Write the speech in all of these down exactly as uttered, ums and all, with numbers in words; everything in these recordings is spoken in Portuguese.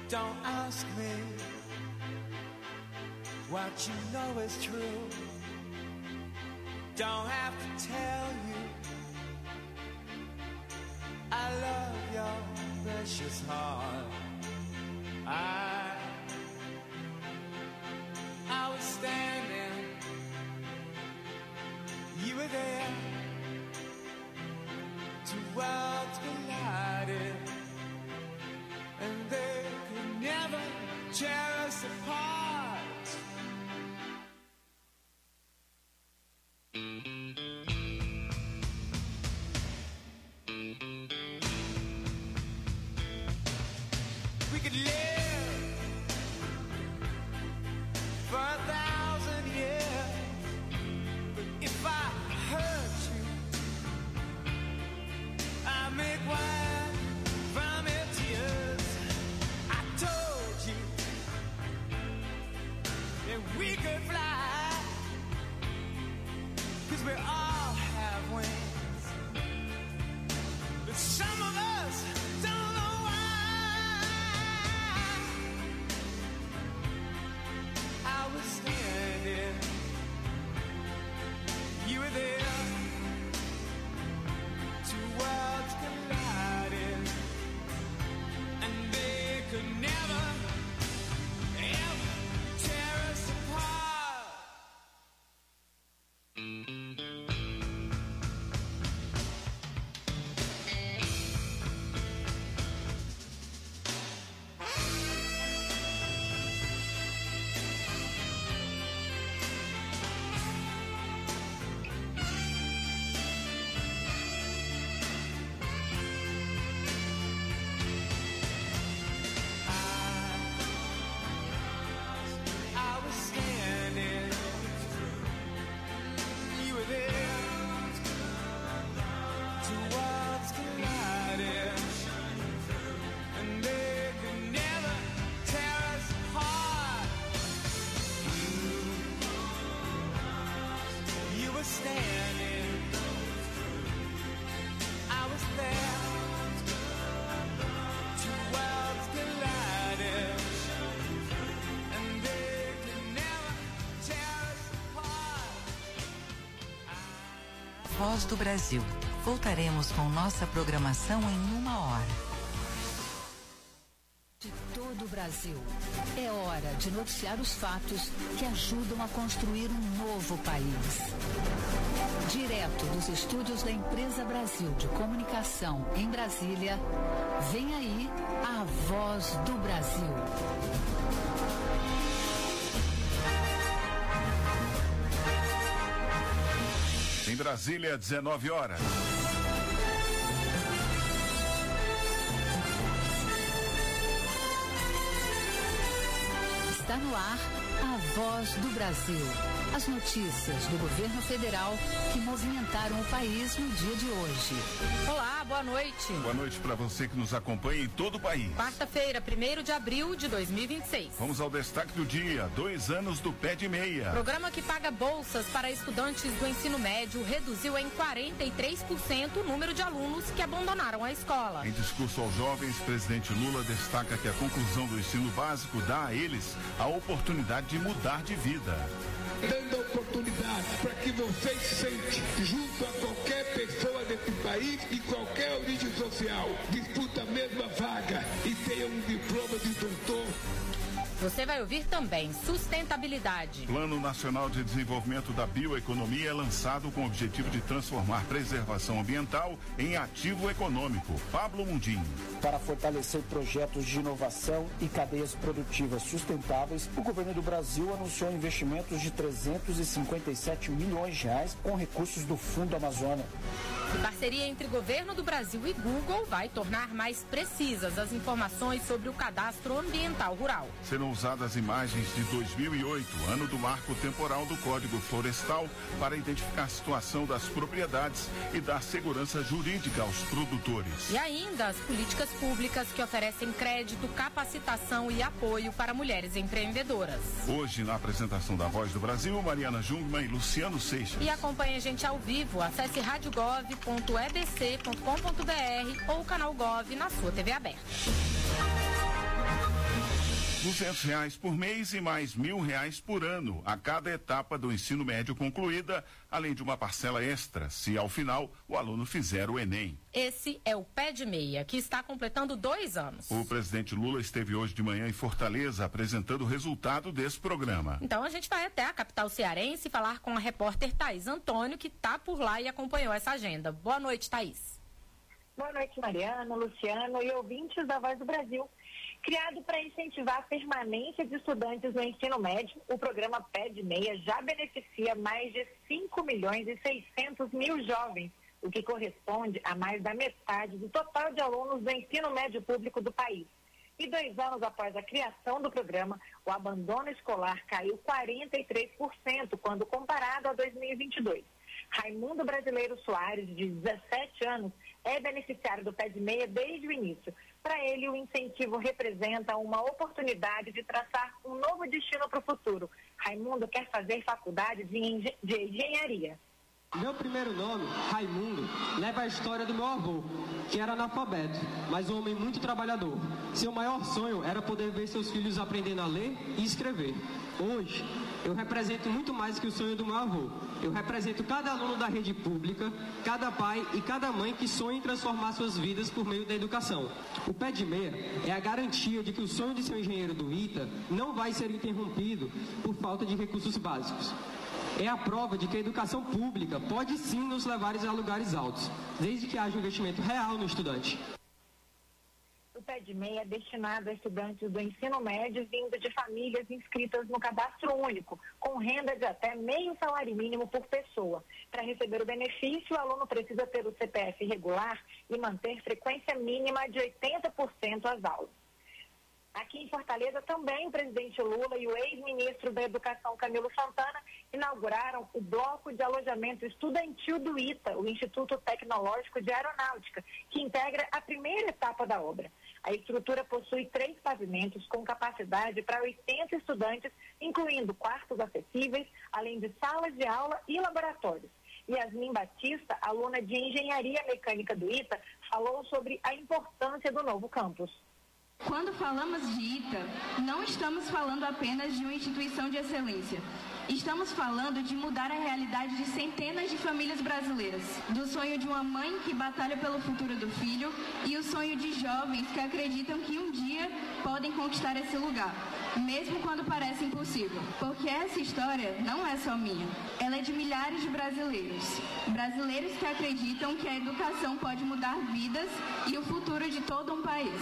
Don't ask me what you know is true. Don't have to tell you I love your precious heart. I I was standing, you were there. Two worlds collided, and they could never tear us apart. We could live for a thousand years, but if I hurt you, I make wine from your tears. I told you that we could fly, 'cause we all have wings, but some of us don't know why. I was standing, you were there. Two worlds collided, and they could never, ever tear us apart. Voz do Brasil. Voltaremos com nossa programação em uma hora. De todo o Brasil. É hora de noticiar os fatos que ajudam a construir um novo país. Direto dos estúdios da Empresa Brasil de Comunicação em Brasília, vem aí a Voz do Brasil. Em Brasília, dezenove horas. Está no ar a Voz do Brasil. As notícias do governo federal que movimentaram o país no dia de hoje. Olá, boa noite. Boa noite para você que nos acompanha em todo o país. Quarta-feira, primeiro de abril de dois mil e vinte e seis. Vamos ao destaque do dia. Dois anos do Pé de Meia. Programa que paga bolsas para estudantes do ensino médio reduziu em quarenta e três por cento o número de alunos que abandonaram a escola. Em discurso aos jovens, presidente Lula destaca que a conclusão do ensino básico dá a eles a oportunidade de mudar de vida. Dando a oportunidade para que você se sente junto a qualquer pessoa desse país e qualquer origem social, disputa a mesma vaga e tenha um diploma de doutor. Você vai ouvir também sustentabilidade. Plano Nacional de Desenvolvimento da Bioeconomia é lançado com o objetivo de transformar preservação ambiental em ativo econômico. Pablo Mundim. Para fortalecer projetos de inovação e cadeias produtivas sustentáveis, o governo do Brasil anunciou investimentos de trezentos e cinquenta e sete milhões de reais com recursos do Fundo Amazônia. A parceria entre governo do Brasil e Google vai tornar mais precisas as informações sobre o cadastro ambiental rural. Serão usadas imagens de dois mil e oito, ano do marco temporal do Código Florestal, para identificar a situação das propriedades e dar segurança jurídica aos produtores. E ainda as políticas públicas que oferecem crédito, capacitação e apoio para mulheres empreendedoras. Hoje, na apresentação da Voz do Brasil, Mariana Jungmann e Luciano Seixas. E acompanhe a gente ao vivo. Acesse rádio gov ponto e b c ponto com ponto b r ou o canal Gov na sua T V aberta. duzentos reais por mês e mais mil reais por ano a cada etapa do ensino médio concluída, além de uma parcela extra, se ao final o aluno fizer o Enem. Esse é o Pé de Meia, que está completando dois anos. O presidente Lula esteve hoje de manhã em Fortaleza apresentando o resultado desse programa. Então a gente vai até a capital cearense falar com a repórter Thaís Antônio, que está por lá e acompanhou essa agenda. Boa noite, Thaís. Boa noite, Mariana, Luciano e ouvintes da Voz do Brasil. Criado para incentivar a permanência de estudantes no ensino médio, o programa Pé de Meia já beneficia mais de cinco milhões e seiscentos mil jovens, o que corresponde a mais da metade do total de alunos do ensino médio público do país. E dois anos após a criação do programa, o abandono escolar caiu quarenta e três por cento quando comparado a dois mil e vinte e dois. Raimundo Brasileiro Soares, de dezessete anos, é beneficiário do Pé de Meia desde o início. Para ele, o incentivo representa uma oportunidade de traçar um novo destino para o futuro. Raimundo quer fazer faculdade de, engen- de engenharia. Meu primeiro nome, Raimundo, leva a história do meu avô, que era analfabeto, mas um homem muito trabalhador. Seu maior sonho era poder ver seus filhos aprendendo a ler e escrever. Hoje, eu represento muito mais que o sonho do meu avô. Eu represento cada aluno da rede pública, cada pai e cada mãe que sonha em transformar suas vidas por meio da educação. O Pé de Meia é a garantia de que o sonho de ser um engenheiro do ITA não vai ser interrompido por falta de recursos básicos. É a prova de que a educação pública pode sim nos levar a lugares altos, desde que haja um investimento real no estudante. O Pé de Meia é destinado a estudantes do ensino médio vindo de famílias inscritas no cadastro único, com renda de até meio salário mínimo por pessoa. Para receber o benefício, o aluno precisa ter o C P F regular e manter frequência mínima de oitenta por cento às aulas. Aqui em Fortaleza também o presidente Lula e o ex-ministro da Educação Camilo Santana inauguraram o bloco de alojamento estudantil do ITA, o Instituto Tecnológico de Aeronáutica, que integra a primeira etapa da obra. A estrutura possui três pavimentos com capacidade para oitenta estudantes, incluindo quartos acessíveis, além de salas de aula e laboratórios. Yasmin Batista, aluna de Engenharia Mecânica do ITA, falou sobre a importância do novo campus. Quando falamos de ITA, não estamos falando apenas de uma instituição de excelência. Estamos falando de mudar a realidade de centenas de famílias brasileiras, do sonho de uma mãe que batalha pelo futuro do filho e o sonho de jovens que acreditam que um dia podem conquistar esse lugar, mesmo quando parece impossível. Porque essa história não é só minha, ela é de milhares de brasileiros. Brasileiros que acreditam que a educação pode mudar vidas e o futuro de todo um país.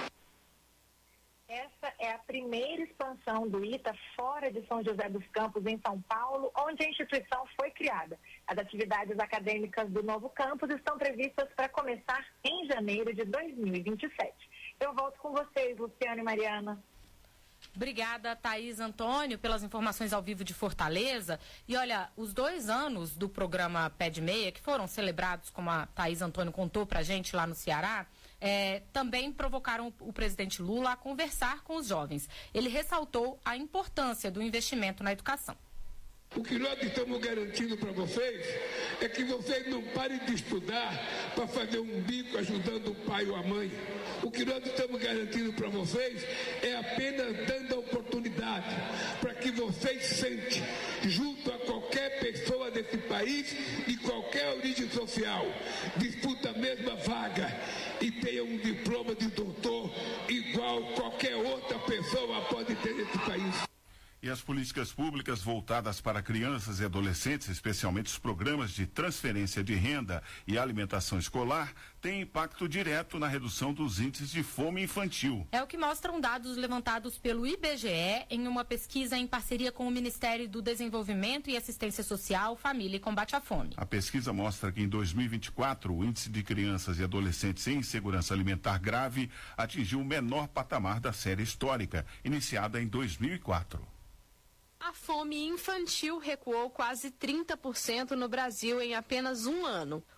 Essa é a primeira expansão do ITA fora de São José dos Campos, em São Paulo, onde a instituição foi criada. As atividades acadêmicas do novo campus estão previstas para começar em janeiro de dois mil e vinte e sete. Eu volto com vocês, Luciano e Mariana. Obrigada, Thaís Antônio, pelas informações ao vivo de Fortaleza. E olha, os dois anos do programa Pé de Meia, que foram celebrados, como a Thaís Antônio contou pra gente lá no Ceará, É, também provocaram o presidente Lula a conversar com os jovens. Ele ressaltou a importância do investimento na educação. O que nós estamos garantindo para vocês é que vocês não parem de estudar para fazer um bico ajudando o pai ou a mãe. O que nós estamos garantindo para vocês é apenas dando a oportunidade para que vocês sentem, junto a qualquer pessoa desse país e qualquer origem social, disputa a mesma vaga e tenha um diploma de doutor igual qualquer outra pessoa pode ter nesse país. E as políticas públicas voltadas para crianças e adolescentes, especialmente os programas de transferência de renda e alimentação escolar, têm impacto direto na redução dos índices de fome infantil. É o que mostram dados levantados pelo I B G E em uma pesquisa em parceria com o Ministério do Desenvolvimento e Assistência Social, Família e Combate à Fome. A pesquisa mostra que em dois mil e vinte e quatro o índice de crianças e adolescentes em insegurança alimentar grave atingiu o menor patamar da série histórica, iniciada em dois mil e quatro. A fome infantil recuou quase trinta por cento no Brasil em apenas um ano.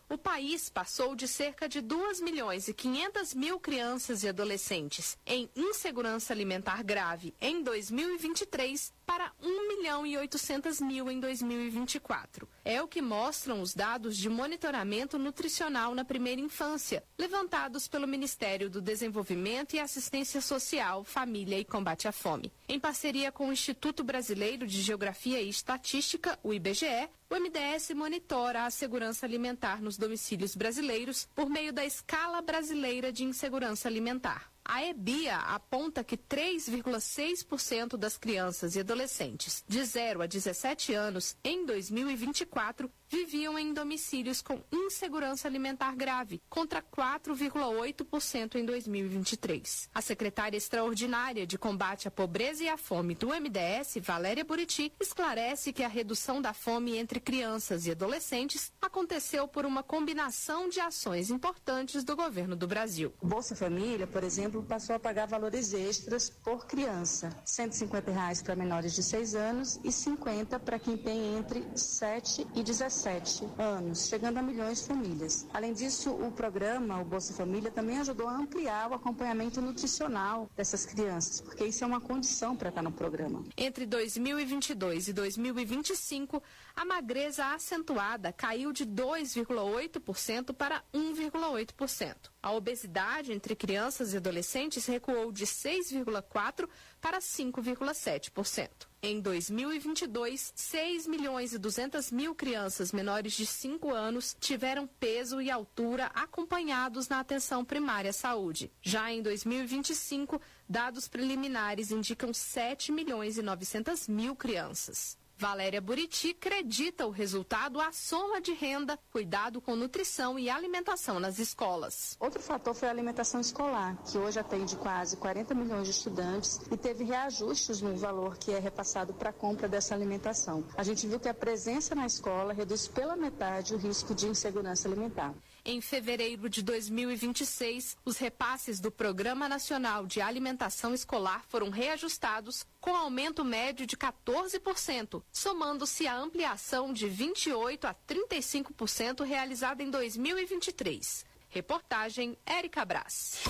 o país passou de cerca de dois milhões e quinhentos mil crianças e adolescentes em insegurança alimentar grave em dois mil e vinte e três para um milhão e oitocentos mil em dois mil e vinte e quatro. É o que mostram os dados de monitoramento nutricional na primeira infância, levantados pelo Ministério do Desenvolvimento e Assistência Social, Família e Combate à Fome. Em parceria com o Instituto Brasileiro de Geografia e Estatística, o I B G E, o M D S monitora a segurança alimentar nos domicílios brasileiros por meio da Escala Brasileira de Insegurança Alimentar. A EBIA aponta que três vírgula seis por cento das crianças e adolescentes de zero a dezessete anos em dois mil e vinte e quatro viviam em domicílios com insegurança alimentar grave, contra quatro vírgula oito por cento em dois mil e vinte e três. A secretária extraordinária de combate à pobreza e à fome do M D S, Valéria Buriti, esclarece que a redução da fome entre crianças e adolescentes aconteceu por uma combinação de ações importantes do governo do Brasil. O Bolsa Família, por exemplo, passou a pagar valores extras por criança, cento e cinquenta reais para menores de seis anos e cinquenta para quem tem entre sete e dezessete anos, chegando a milhões de famílias. Além disso, o programa, o Bolsa Família, também ajudou a ampliar o acompanhamento nutricional dessas crianças, porque isso é uma condição para estar no programa. Entre dois mil e vinte e dois e dois mil e vinte e cinco, a magreza acentuada caiu de dois vírgula oito por cento para um vírgula oito por cento. A obesidade entre crianças e adolescentes recuou de seis vírgula quatro por cento para cinco vírgula sete por cento. Em dois mil e vinte e dois, seis milhões e duzentos mil crianças menores de cinco anos tiveram peso e altura acompanhados na atenção primária à saúde. Já em dois mil e vinte e cinco, dados preliminares indicam sete milhões e novecentos mil crianças. Valéria Buriti acredita o resultado à soma de renda, cuidado com nutrição e alimentação nas escolas. Outro fator foi a alimentação escolar, que hoje atende quase quarenta milhões de estudantes e teve reajustes no valor que é repassado para a compra dessa alimentação. A gente viu que a presença na escola reduz pela metade o risco de insegurança alimentar. Em fevereiro de dois mil e vinte e seis, os repasses do Programa Nacional de Alimentação Escolar foram reajustados com aumento médio de quatorze por cento, somando-se à ampliação de vinte e oito por cento a trinta e cinco por cento realizada em dois mil e vinte e três. Reportagem Érica Brás.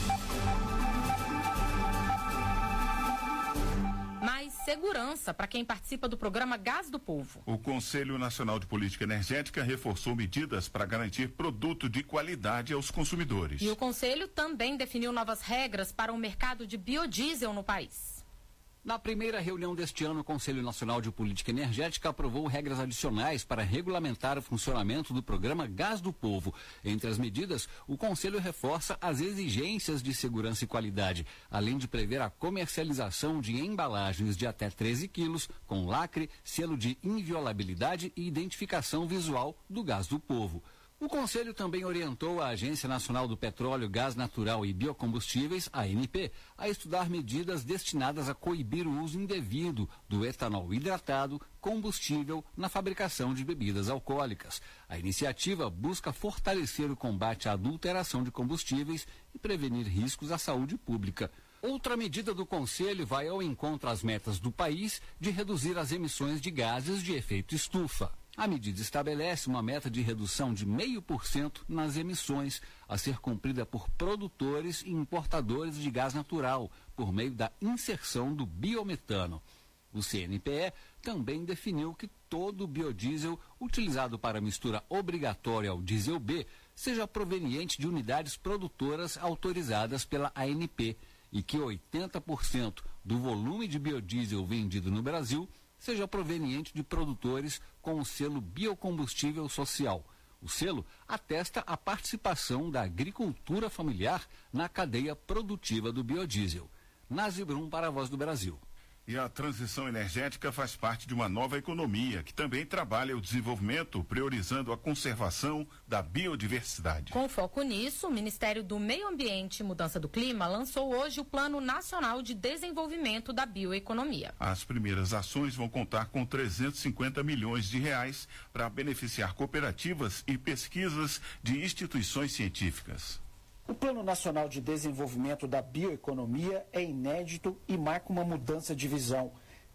Mais segurança para quem participa do programa Gás do Povo. O Conselho Nacional de Política Energética reforçou medidas para garantir produto de qualidade aos consumidores. E o Conselho também definiu novas regras para o mercado de biodiesel no país. Na primeira reunião deste ano, o Conselho Nacional de Política Energética aprovou regras adicionais para regulamentar o funcionamento do programa Gás do Povo. Entre as medidas, o Conselho reforça as exigências de segurança e qualidade, além de prever a comercialização de embalagens de até treze quilos, com lacre, selo de inviolabilidade e identificação visual do gás do povo. O Conselho também orientou a Agência Nacional do Petróleo, Gás Natural e Biocombustíveis, a ANP, a estudar medidas destinadas a coibir o uso indevido do etanol hidratado, combustível, na fabricação de bebidas alcoólicas. A iniciativa busca fortalecer o combate à adulteração de combustíveis e prevenir riscos à saúde pública. Outra medida do Conselho vai ao encontro às metas do país de reduzir as emissões de gases de efeito estufa. A medida estabelece uma meta de redução de zero vírgula cinco por cento nas emissões, a ser cumprida por produtores e importadores de gás natural, por meio da inserção do biometano. O C N P E também definiu que todo biodiesel utilizado para mistura obrigatória ao diesel B seja proveniente de unidades produtoras autorizadas pela A N P e que oitenta por cento do volume de biodiesel vendido no Brasil seja proveniente de produtores com o selo Biocombustível Social. O selo atesta a participação da agricultura familiar na cadeia produtiva do biodiesel. Nazi Brum para a Voz do Brasil. E a transição energética faz parte de uma nova economia que também trabalha o desenvolvimento, priorizando a conservação da biodiversidade. Com foco nisso, o Ministério do Meio Ambiente e Mudança do Clima lançou hoje o Plano Nacional de Desenvolvimento da Bioeconomia. As primeiras ações vão contar com trezentos e cinquenta milhões de reais para beneficiar cooperativas e pesquisas de instituições científicas. O Plano Nacional de Desenvolvimento da Bioeconomia é inédito e marca uma mudança de visão.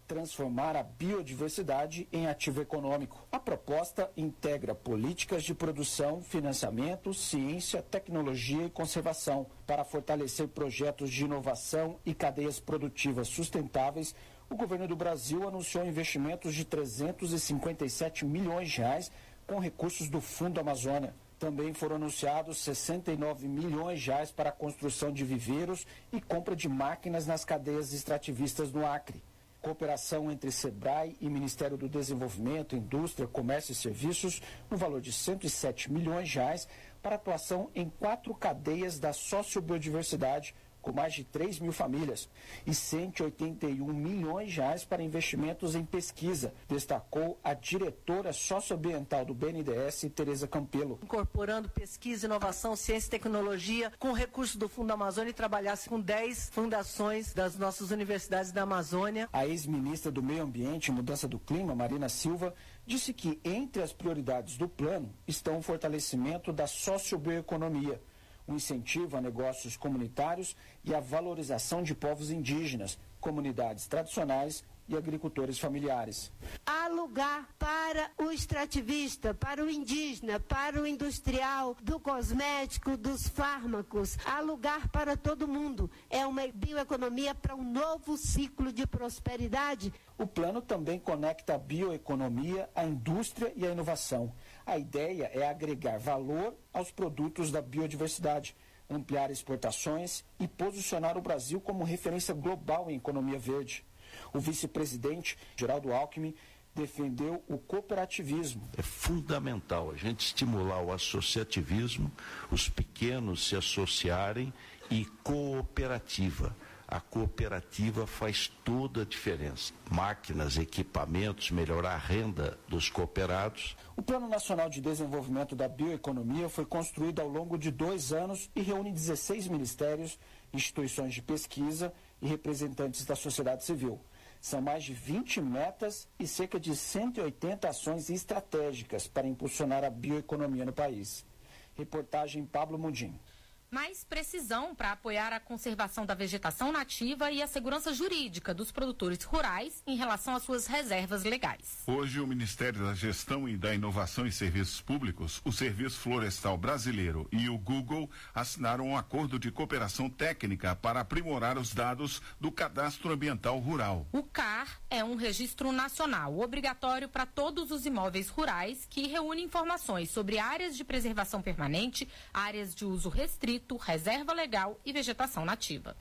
transformar a biodiversidade em ativo econômico. A proposta integra políticas de produção, financiamento, ciência, tecnologia e conservação para fortalecer projetos de inovação e cadeias produtivas sustentáveis. O governo do Brasil anunciou investimentos de trezentos e cinquenta e sete milhões de reais com recursos do Fundo Amazônia. Também foram anunciados sessenta e nove milhões de reais para a construção de viveiros e compra de máquinas nas cadeias extrativistas no Acre. Cooperação entre SEBRAE e Ministério do Desenvolvimento, Indústria, Comércio e Serviços, no valor de cento e sete milhões de reais, para atuação em quatro cadeias da sociobiodiversidade, com mais de três mil famílias, e cento e oitenta e um milhões de reais para investimentos em pesquisa, destacou a diretora socioambiental do B N D E S, Tereza Campelo. Incorporando pesquisa, inovação, ciência e tecnologia com recursos do Fundo Amazônia e trabalhasse com dez fundações das nossas universidades da Amazônia. A ex-ministra do Meio Ambiente e Mudança do Clima, Marina Silva, disse que entre as prioridades do plano estão o fortalecimento da sociobioeconomia, um incentivo a negócios comunitários e a valorização de povos indígenas, comunidades tradicionais e agricultores familiares. Há lugar para o extrativista, para o indígena, para o industrial, do cosmético, dos fármacos. Há lugar para todo mundo. É uma bioeconomia para um novo ciclo de prosperidade. O plano também conecta a bioeconomia, a indústria e a inovação. A ideia é agregar valor aos produtos da biodiversidade, ampliar exportações e posicionar o Brasil como referência global em economia verde. O vice-presidente, Geraldo Alckmin, defendeu o cooperativismo. É fundamental a gente estimular o associativismo, os pequenos se associarem e cooperativa. A cooperativa faz toda a diferença. Máquinas, equipamentos, melhorar a renda dos cooperados. O Plano Nacional de Desenvolvimento da Bioeconomia foi construído ao longo de dois anos e reúne dezesseis ministérios, instituições de pesquisa e representantes da sociedade civil. São mais de vinte metas e cerca de cento e oitenta ações estratégicas para impulsionar a bioeconomia no país. Reportagem Pablo Mundim. Mais precisão para apoiar a conservação da vegetação nativa e a segurança jurídica dos produtores rurais em relação às suas reservas legais. Hoje, o Ministério da Gestão e da Inovação em Serviços Públicos, o Serviço Florestal Brasileiro e o Google assinaram um acordo de cooperação técnica para aprimorar os dados do Cadastro Ambiental Rural. O C A R é um registro nacional obrigatório para todos os imóveis rurais que reúne informações sobre áreas de preservação permanente, áreas de uso restrito, reserva legal e vegetação nativa.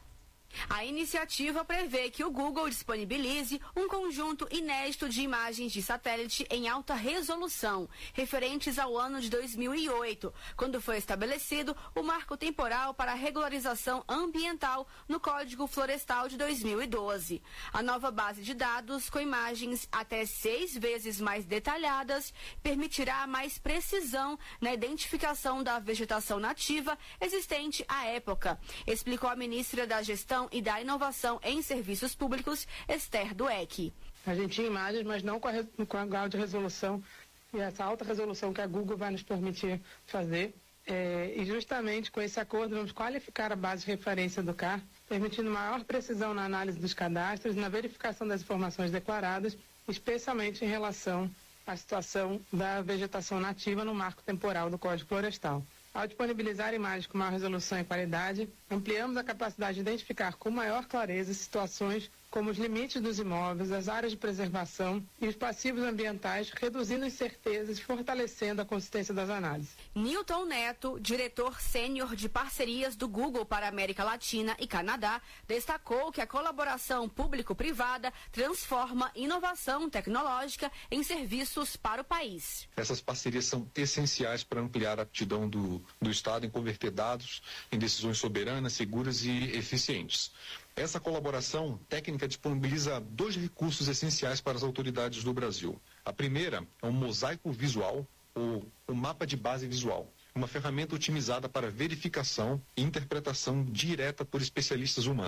A iniciativa prevê que o Google disponibilize um conjunto inédito de imagens de satélite em alta resolução, referentes ao ano de dois mil e oito, quando foi estabelecido o marco temporal para a regularização ambiental no Código Florestal de dois mil e doze. A nova base de dados, com imagens até seis vezes mais detalhadas, permitirá mais precisão na identificação da vegetação nativa existente à época, explicou a ministra da Gestão e da Inovação em Serviços Públicos, Esther Dweck. A gente tinha imagens, mas não com a, com a grau de resolução e essa alta resolução que a Google vai nos permitir fazer. É, e justamente com esse acordo vamos qualificar a base de referência do C A R, permitindo maior precisão na análise dos cadastros e na verificação das informações declaradas, especialmente em relação à situação da vegetação nativa no marco temporal do Código Florestal. Ao disponibilizar imagens com maior resolução e qualidade, ampliamos a capacidade de identificar com maior clareza situações como os limites dos imóveis, as áreas de preservação e os passivos ambientais, reduzindo incertezas e fortalecendo a consistência das análises. Newton Neto, diretor sênior de parcerias do Google para a América Latina e Canadá, destacou que a colaboração público-privada transforma inovação tecnológica em serviços para o país. Essas parcerias são essenciais para ampliar a aptidão do, do Estado em converter dados em decisões soberanas, seguras e eficientes. Essa colaboração técnica disponibiliza dois recursos essenciais para as autoridades do Brasil. A primeira é um mosaico visual, ou um mapa de base visual, uma ferramenta otimizada para verificação e interpretação direta por especialistas humanos.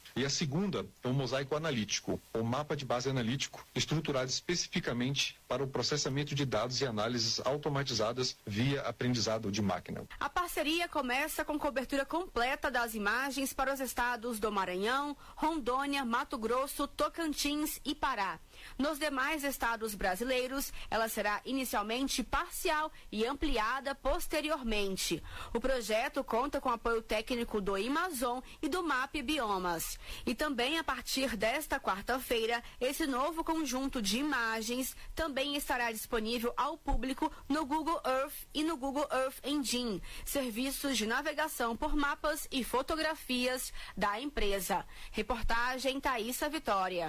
E a segunda é um mosaico analítico, ou mapa de base analítico, estruturado especificamente para o processamento de dados e análises automatizadas via aprendizado de máquina. A parceria começa com cobertura completa das imagens para os estados do Maranhão, Rondônia, Mato Grosso, Tocantins e Pará. Nos demais estados brasileiros, ela será inicialmente parcial e ampliada posteriormente. O projeto conta com apoio técnico do Amazon e do M A P Biomas. E também, a partir desta quarta-feira, esse novo conjunto de imagens também estará disponível ao público no Google Earth e no Google Earth Engine, serviços de navegação por mapas e fotografias da empresa. Reportagem Thaísa Vitória.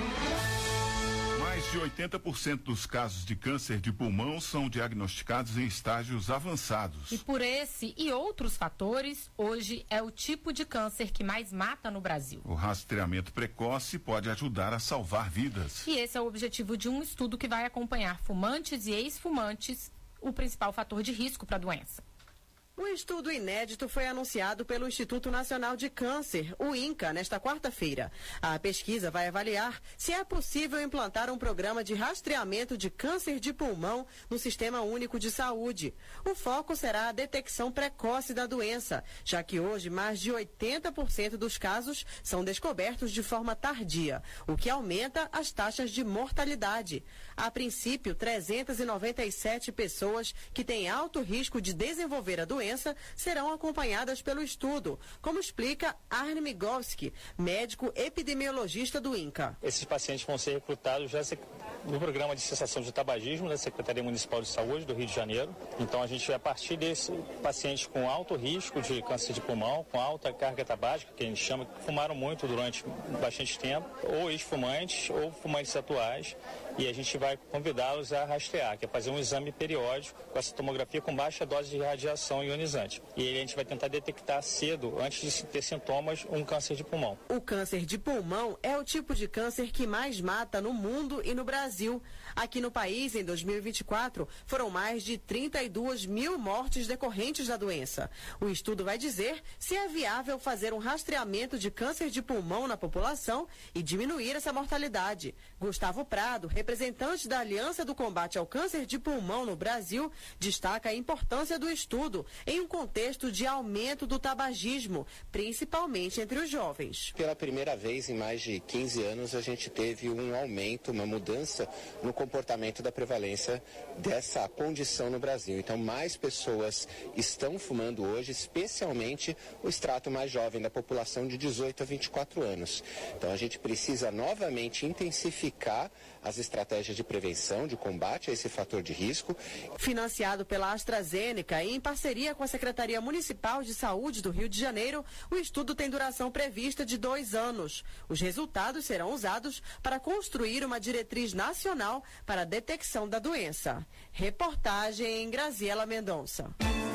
Mais de oitenta por cento dos casos de câncer de pulmão são diagnosticados em estágios avançados. E por esse e outros fatores, hoje é o tipo de câncer que mais mata no Brasil. O rastreamento precoce pode ajudar a salvar vidas. E esse é o objetivo de um estudo que vai acompanhar fumantes e ex-fumantes, o principal fator de risco para a doença. Um estudo inédito foi anunciado pelo Instituto Nacional de Câncer, o INCA, nesta quarta-feira. A pesquisa vai avaliar se é possível implantar um programa de rastreamento de câncer de pulmão no Sistema Único de Saúde. O foco será a detecção precoce da doença, já que hoje mais de oitenta por cento dos casos são descobertos de forma tardia, o que aumenta as taxas de mortalidade. A princípio, trezentas e noventa e sete pessoas que têm alto risco de desenvolver a doença serão acompanhadas pelo estudo, como explica Arne Migowski, médico epidemiologista do INCA. Esses pacientes vão ser recrutados já no programa de cessação de tabagismo da Secretaria Municipal de Saúde do Rio de Janeiro. Então a gente, a partir desse pacientes com alto risco de câncer de pulmão, com alta carga tabágica, que a gente chama, que fumaram muito durante bastante tempo, ou ex-fumantes, ou fumantes atuais, e a gente vai convidá-los a rastrear, que é fazer um exame periódico com essa tomografia com baixa dose de radiação ionizante. E aí a gente vai tentar detectar cedo, antes de ter sintomas, um câncer de pulmão. O câncer de pulmão é o tipo de câncer que mais mata no mundo e no Brasil. Aqui no país, em dois mil e vinte e quatro, foram mais de trinta e duas mil mortes decorrentes da doença. O estudo vai dizer se é viável fazer um rastreamento de câncer de pulmão na população e diminuir essa mortalidade. Gustavo Prado, representante da Aliança do Combate ao Câncer de Pulmão no Brasil, destaca a importância do estudo em um contexto de aumento do tabagismo, principalmente entre os jovens. Pela primeira vez em mais de quinze anos, a gente teve um aumento, uma mudança no comportamento da prevalência dessa condição no Brasil. Então, mais pessoas estão fumando hoje, especialmente o extrato mais jovem da população de dezoito a vinte e quatro anos. Então, a gente precisa novamente intensificar as estratégias de prevenção, de combate a esse fator de risco. Financiado pela AstraZeneca e em parceria com a Secretaria Municipal de Saúde do Rio de Janeiro, o estudo tem duração prevista de dois anos. Os resultados serão usados para construir uma diretriz nacional para a detecção da doença. Reportagem Graziela Mendonça.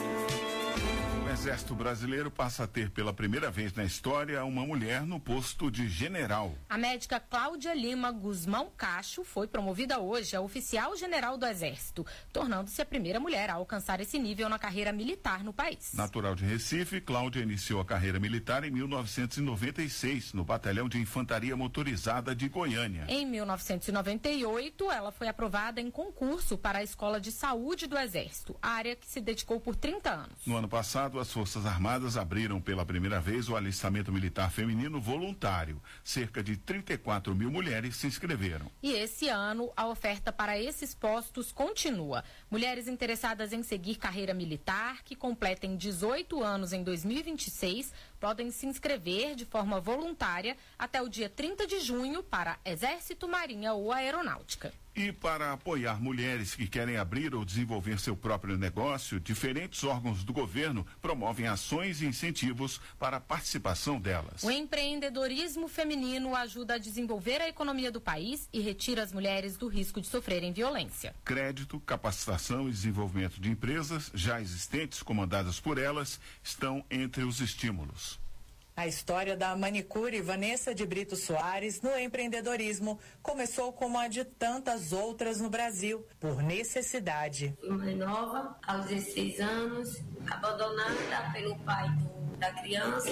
O Exército Brasileiro passa a ter pela primeira vez na história uma mulher no posto de general. A médica Cláudia Lima Guzmão Cacho foi promovida hoje a oficial general do Exército, tornando-se a primeira mulher a alcançar esse nível na carreira militar no país. Natural de Recife, Cláudia iniciou a carreira militar em mil novecentos e noventa e seis, no Batalhão de Infantaria Motorizada de Goiânia. Em mil novecentos e noventa e oito, ela foi aprovada em concurso para a Escola de Saúde do Exército, área que se dedicou por trinta anos. No ano passado, as Forças Armadas abriram pela primeira vez o alistamento militar feminino voluntário. Cerca de trinta e quatro mil mulheres se inscreveram. E esse ano, a oferta para esses postos continua. Mulheres interessadas em seguir carreira militar, que completem dezoito anos em dois mil e vinte e seis, podem se inscrever de forma voluntária até o dia trinta de junho para Exército, Marinha ou Aeronáutica. E para apoiar mulheres que querem abrir ou desenvolver seu próprio negócio, diferentes órgãos do governo promovem ações e incentivos para a participação delas. O empreendedorismo feminino ajuda a desenvolver a economia do país e retira as mulheres do risco de sofrerem violência. Crédito, capacitação e desenvolvimento de empresas já existentes, comandadas por elas, estão entre os estímulos. A história da manicure Vanessa de Brito Soares no empreendedorismo começou como a de tantas outras no Brasil, por necessidade. Fui mãe nova, aos dezesseis anos, abandonada pelo pai do, da criança,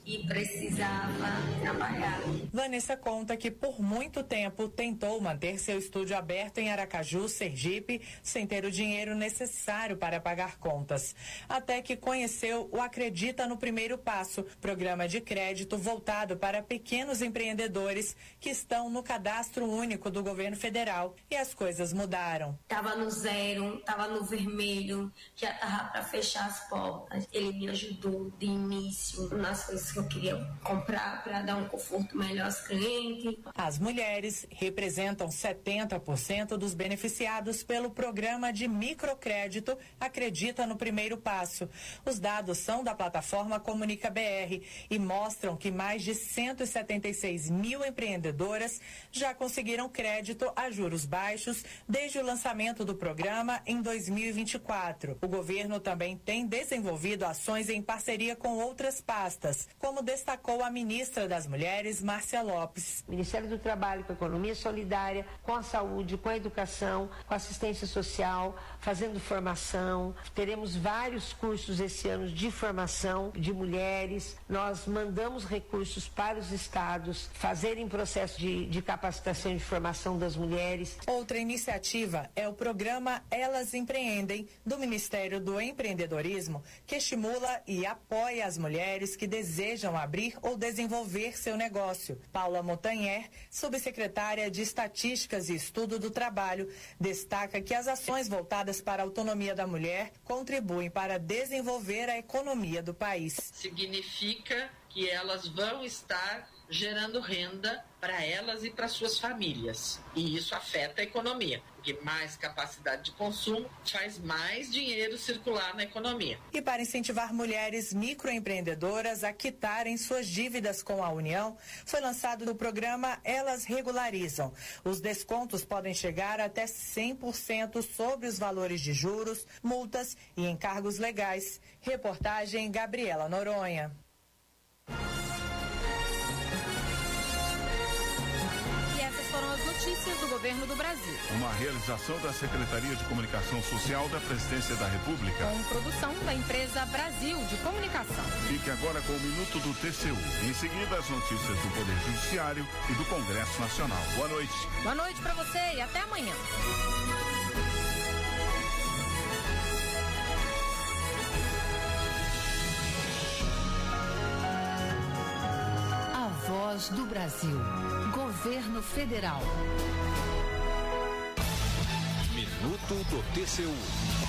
e precisava trabalhar. Vanessa conta que por muito tempo tentou manter seu estúdio aberto em Aracaju, Sergipe, sem ter o dinheiro necessário para pagar contas. Até que conheceu o Acredita no Primeiro Passo, programa de crédito voltado para pequenos empreendedores que estão no cadastro único do governo federal. E as coisas mudaram. Tava no zero, tava no vermelho, já tava para fechar as portas. Ele me ajudou de início nas coisas que eu queria comprar para dar um conforto melhor aos clientes. As mulheres representam setenta por cento dos beneficiados pelo programa de microcrédito Acredita no Primeiro Passo. Os dados são da plataforma Comunica B R e mostram que mais de cento e setenta e seis mil empreendedoras já conseguiram crédito a juros baixos desde o lançamento do programa em dois mil e vinte e quatro. O governo também tem desenvolvido ações em parceria com outras pastas, como destacou a ministra das Mulheres, Márcia Lopes. Ministério do Trabalho com a Economia Solidária, com a saúde, com a educação, com a assistência social, fazendo formação. Teremos vários cursos esse ano de formação de mulheres. Nós mandamos recursos para os estados fazerem processo de, de capacitação e de formação das mulheres. Outra iniciativa é o programa Elas Empreendem, do Ministério do Empreendedorismo, que estimula e apoia as mulheres que desejam abrir ou desenvolver seu negócio. Paula Montanher, subsecretária de Estatísticas e Estudo do Trabalho, destaca que as ações voltadas para a autonomia da mulher contribuem para desenvolver a economia do país. Significa que elas vão estar gerando renda para elas e para suas famílias. E isso afeta a economia, porque mais capacidade de consumo faz mais dinheiro circular na economia. E para incentivar mulheres microempreendedoras a quitarem suas dívidas com a União, foi lançado o programa Elas Regularizam. Os descontos podem chegar até cem por cento sobre os valores de juros, multas e encargos legais. Reportagem Gabriela Noronha. Notícias do Governo do Brasil. Uma realização da Secretaria de Comunicação Social da Presidência da República. Com produção da empresa Brasil de Comunicação. Fique agora com o Minuto do T C U. Em seguida, as notícias do Poder Judiciário e do Congresso Nacional. Boa noite. Boa noite para você e até amanhã. A Voz do Brasil. Governo Federal. Minuto do T C U.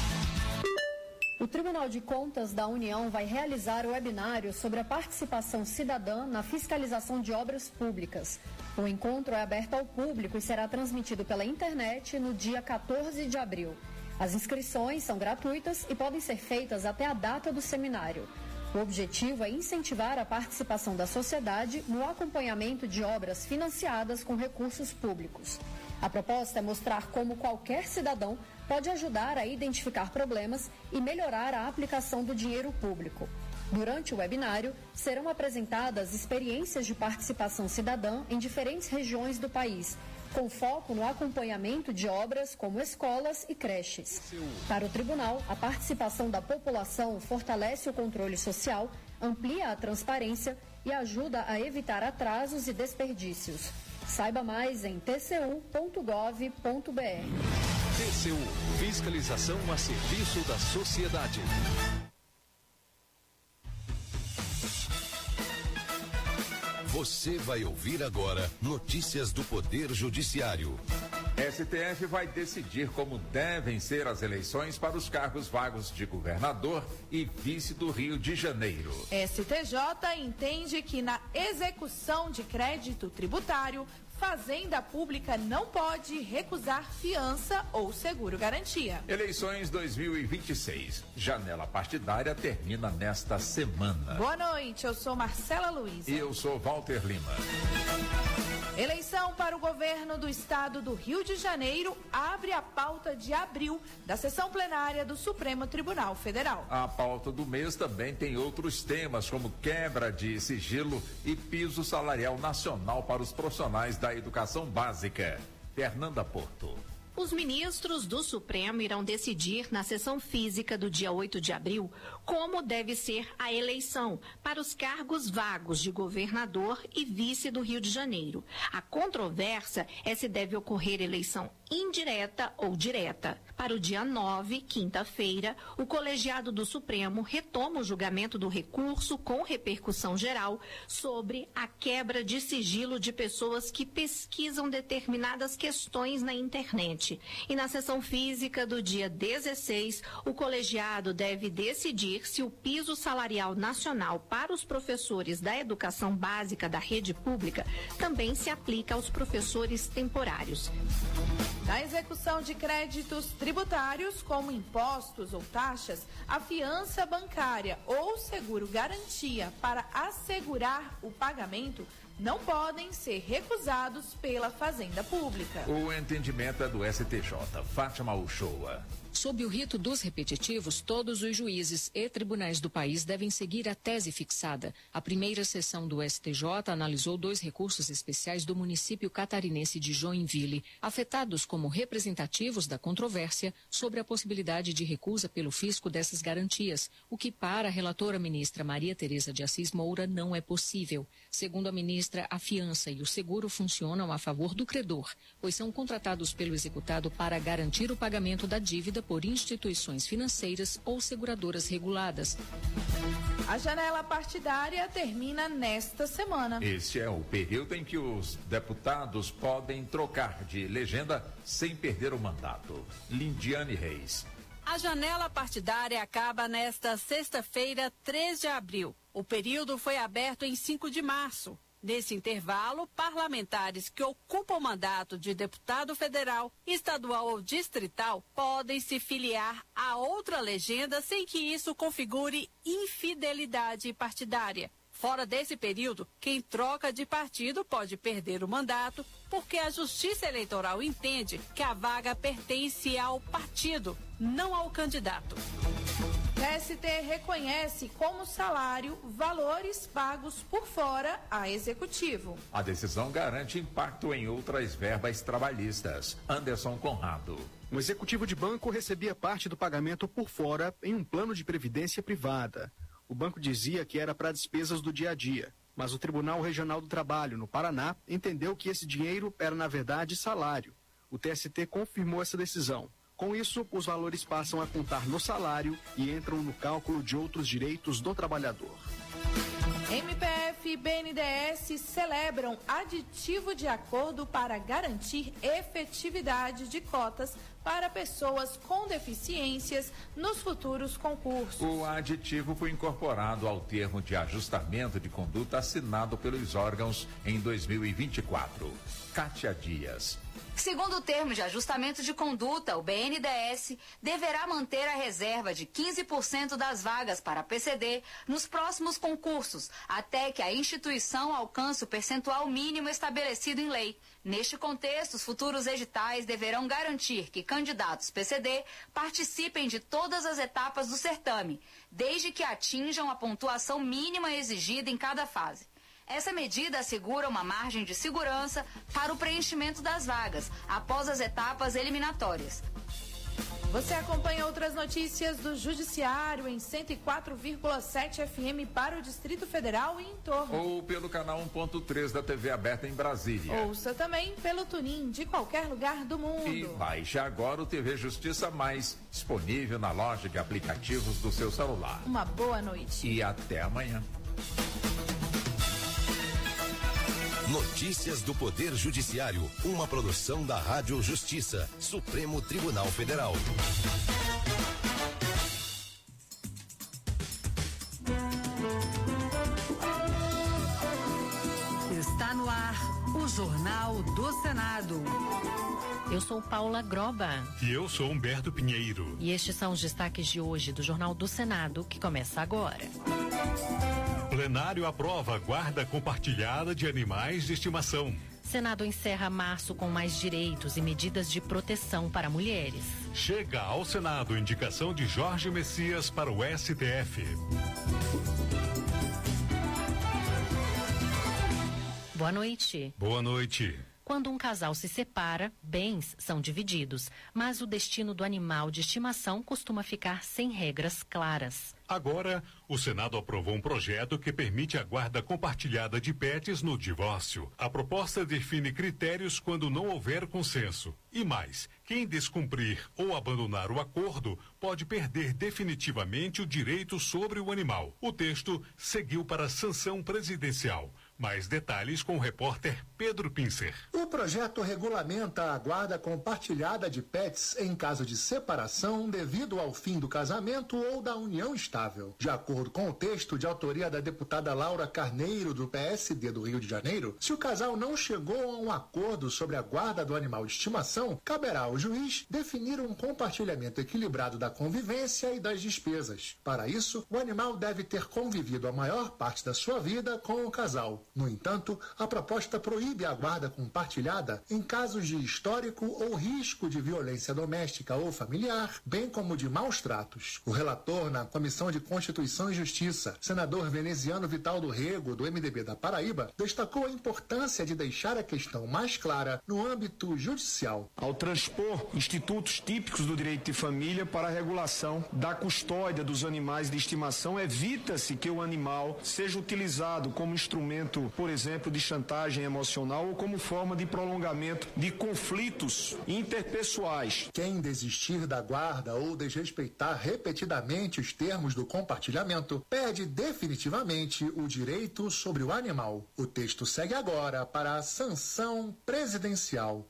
O Tribunal de Contas da União vai realizar o webinário sobre a participação cidadã na fiscalização de obras públicas. O encontro é aberto ao público e será transmitido pela internet no dia quatorze de abril. As inscrições são gratuitas e podem ser feitas até a data do seminário. O objetivo é incentivar a participação da sociedade no acompanhamento de obras financiadas com recursos públicos. A proposta é mostrar como qualquer cidadão pode ajudar a identificar problemas e melhorar a aplicação do dinheiro público. Durante o webinário, serão apresentadas experiências de participação cidadã em diferentes regiões do país, com foco no acompanhamento de obras como escolas e creches. Para o tribunal, a participação da população fortalece o controle social, amplia a transparência e ajuda a evitar atrasos e desperdícios. Saiba mais em t c u ponto gov ponto b r. T C U, fiscalização a serviço da sociedade. Você vai ouvir agora notícias do Poder Judiciário. S T F vai decidir como devem ser as eleições para os cargos vagos de governador e vice do Rio de Janeiro. S T J entende que na execução de crédito tributário, Fazenda Pública não pode recusar fiança ou seguro-garantia. Eleições dois mil e vinte e seis. Janela partidária termina nesta semana. Boa noite, eu sou Marcela Luiz. E eu sou Walter Lima. Eleição para o governo do estado do Rio de Janeiro abre a pauta de abril da sessão plenária do Supremo Tribunal Federal. A pauta do mês também tem outros temas, como quebra de sigilo e piso salarial nacional para os profissionais da educação básica. Fernanda Porto. Os ministros do Supremo irão decidir na sessão física do dia oito de abril como deve ser a eleição para os cargos vagos de governador e vice do Rio de Janeiro. A controvérsia é se deve ocorrer eleição indireta ou direta. Para o dia nove, quinta-feira, o colegiado do Supremo retoma o julgamento do recurso com repercussão geral sobre a quebra de sigilo de pessoas que pesquisam determinadas questões na internet. E na sessão física do dia dezesseis, o colegiado deve decidir se o piso salarial nacional para os professores da educação básica da rede pública também se aplica aos professores temporários. Na execução de créditos tributários, como impostos ou taxas, a fiança bancária ou seguro-garantia para assegurar o pagamento não podem ser recusados pela Fazenda Pública. O entendimento é do S T J. Fátima Uchoa. Sob o rito dos repetitivos, todos os juízes e tribunais do país devem seguir a tese fixada. A primeira sessão do S T J analisou dois recursos especiais do município catarinense de Joinville, afetados como representativos da controvérsia sobre a possibilidade de recusa pelo fisco dessas garantias, o que para a relatora ministra Maria Tereza de Assis Moura não é possível. Segundo a ministra, a fiança e o seguro funcionam a favor do credor, pois são contratados pelo executado para garantir o pagamento da dívida por instituições financeiras ou seguradoras reguladas. A janela partidária termina nesta semana. Este é o período em que os deputados podem trocar de legenda sem perder o mandato. Lindiane Reis. A janela partidária acaba nesta sexta-feira, três de abril. O período foi aberto em cinco de março. Nesse intervalo, parlamentares que ocupam o mandato de deputado federal, estadual ou distrital podem se filiar a outra legenda sem que isso configure infidelidade partidária. Fora desse período, quem troca de partido pode perder o mandato porque a Justiça Eleitoral entende que a vaga pertence ao partido, não ao candidato. O T S T reconhece como salário valores pagos por fora a executivo. A decisão garante impacto em outras verbas trabalhistas. Anderson Conrado. Um executivo de banco recebia parte do pagamento por fora em um plano de previdência privada. O banco dizia que era para despesas do dia a dia, mas o Tribunal Regional do Trabalho, no Paraná, entendeu que esse dinheiro era, na verdade, salário. O T S T confirmou essa decisão. Com isso, os valores passam a contar no salário e entram no cálculo de outros direitos do trabalhador. M P F e B N D E S celebram aditivo de acordo para garantir efetividade de cotas para pessoas com deficiências nos futuros concursos. O aditivo foi incorporado ao termo de ajustamento de conduta assinado pelos órgãos em dois mil e vinte e quatro. Kátia Dias. Segundo o termo de ajustamento de conduta, o B N D E S deverá manter a reserva de quinze por cento das vagas para a P C D nos próximos concursos, até que a instituição alcance o percentual mínimo estabelecido em lei. Neste contexto, os futuros editais deverão garantir que candidatos P C D participem de todas as etapas do certame, desde que atinjam a pontuação mínima exigida em cada fase. Essa medida assegura uma margem de segurança para o preenchimento das vagas após as etapas eliminatórias. Você acompanha outras notícias do Judiciário em cento e quatro vírgula sete F M para o Distrito Federal e em torno. Ou pelo canal um ponto três da T V aberta em Brasília. Ouça também pelo TuneIn de qualquer lugar do mundo. E baixe agora o T V Justiça Mais, disponível na loja de aplicativos do seu celular. Uma boa noite. E até amanhã. Notícias do Poder Judiciário, uma produção da Rádio Justiça, Supremo Tribunal Federal. Está no ar o Jornal do Senado. Eu sou Paula Groba. E eu sou Humberto Pinheiro. E estes são os destaques de hoje do Jornal do Senado, que começa agora. Plenário aprova guarda compartilhada de animais de estimação. Senado encerra março com mais direitos e medidas de proteção para mulheres. Chega ao Senado indicação de Jorge Messias para o S T F. Boa noite. Boa noite. Quando um casal se separa, bens são divididos, mas o destino do animal de estimação costuma ficar sem regras claras. Agora, o Senado aprovou um projeto que permite a guarda compartilhada de pets no divórcio. A proposta define critérios quando não houver consenso. E mais, quem descumprir ou abandonar o acordo pode perder definitivamente o direito sobre o animal. O texto seguiu para a sanção presidencial. Mais detalhes com o repórter Pedro Pincer. O projeto regulamenta a guarda compartilhada de pets em caso de separação devido ao fim do casamento ou da união estável. De acordo com o texto de autoria da deputada Laura Carneiro, do P S D do Rio de Janeiro, se o casal não chegou a um acordo sobre a guarda do animal de estimação, caberá ao juiz definir um compartilhamento equilibrado da convivência e das despesas. Para isso, o animal deve ter convivido a maior parte da sua vida com o casal. No entanto, a proposta proíbe a guarda compartilhada em casos de histórico ou risco de violência doméstica ou familiar, bem como de maus tratos. O relator na Comissão de Constituição e Justiça, senador veneziano Vital do Rego, do M D B da Paraíba, destacou a importância de deixar a questão mais clara no âmbito judicial. Ao transpor institutos típicos do direito de família para a regulação da custódia dos animais de estimação, evita-se que o animal seja utilizado como instrumento, por exemplo, de chantagem emocional ou como forma de prolongamento de conflitos interpessoais. Quem desistir da guarda ou desrespeitar repetidamente os termos do compartilhamento perde definitivamente o direito sobre o animal. O texto segue agora para a sanção presidencial.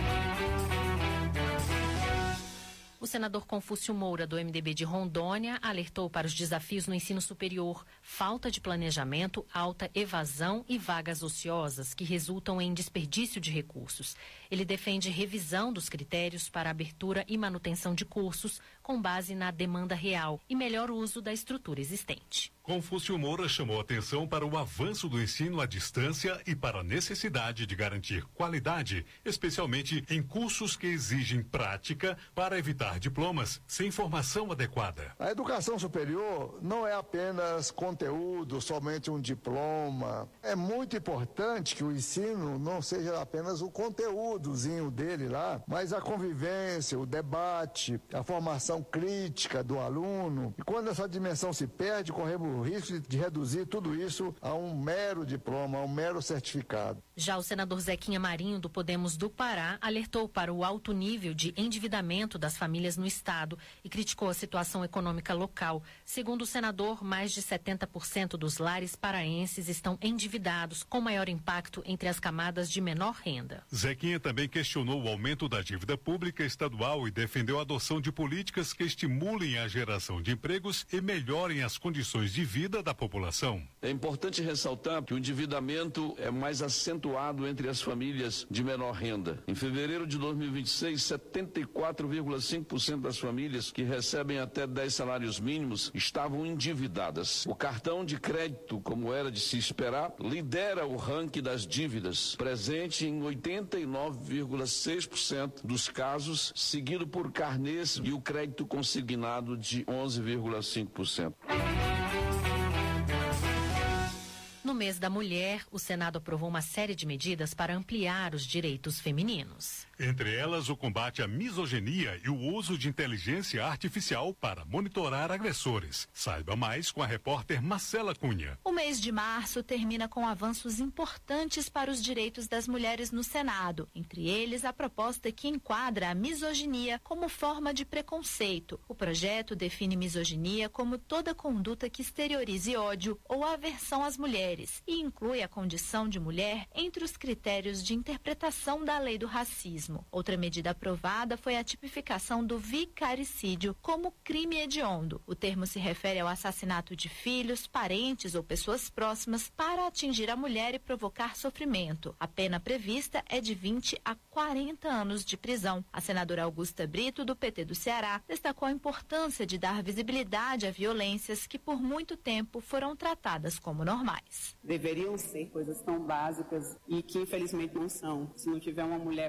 O senador Confúcio Moura, do M D B de Rondônia, alertou para os desafios no ensino superior, falta de planejamento, alta evasão e vagas ociosas que resultam em desperdício de recursos. Ele defende revisão dos critérios para abertura e manutenção de cursos com base na demanda real e melhor uso da estrutura existente. Confúcio Moura chamou atenção para o avanço do ensino à distância e para a necessidade de garantir qualidade, especialmente em cursos que exigem prática para evitar diplomas sem formação adequada. A educação superior não é apenas conteúdo, somente um diploma. É muito importante que o ensino não seja apenas o conteúdozinho dele lá, mas a convivência, o debate, a formação crítica do aluno. E quando essa dimensão se perde, corremos o risco de reduzir tudo isso a um mero diploma, a um mero certificado. Já o senador Zequinha Marinho, do Podemos do Pará, alertou para o alto nível de endividamento das famílias no estado e criticou a situação econômica local. Segundo o senador, mais de setenta por cento dos lares paraenses estão endividados, com maior impacto entre as camadas de menor renda. Zequinha também questionou o aumento da dívida pública estadual e defendeu a adoção de políticas que estimulem a geração de empregos e melhorem as condições de vida da população. É importante ressaltar que o endividamento é mais acentuado entre as famílias de menor renda. Em fevereiro de dois mil e vinte e seis, setenta e quatro vírgula cinco por cento das famílias que recebem até dez salários mínimos estavam endividadas. O cartão de crédito, como era de se esperar, lidera o ranking das dívidas, presente em oitenta e nove vírgula seis por cento dos casos, seguido por carnês e o crédito consignado de onze vírgula cinco por cento. No mês da mulher, o Senado aprovou uma série de medidas para ampliar os direitos femininos. Entre elas, o combate à misoginia e o uso de inteligência artificial para monitorar agressores. Saiba mais com a repórter Marcela Cunha. O mês de março termina com avanços importantes para os direitos das mulheres no Senado. Entre eles, a proposta que enquadra a misoginia como forma de preconceito. O projeto define misoginia como toda conduta que exteriorize ódio ou aversão às mulheres e inclui a condição de mulher entre os critérios de interpretação da lei do racismo. Outra medida aprovada foi a tipificação do vicaricídio como crime hediondo. O termo se refere ao assassinato de filhos, parentes ou pessoas próximas para atingir a mulher e provocar sofrimento. A pena prevista é de vinte a quarenta anos de prisão. A senadora Augusta Brito, do P T do Ceará, destacou a importância de dar visibilidade a violências que por muito tempo foram tratadas como normais. Deveriam ser coisas tão básicas e que infelizmente não são. Se não tiver uma mulher para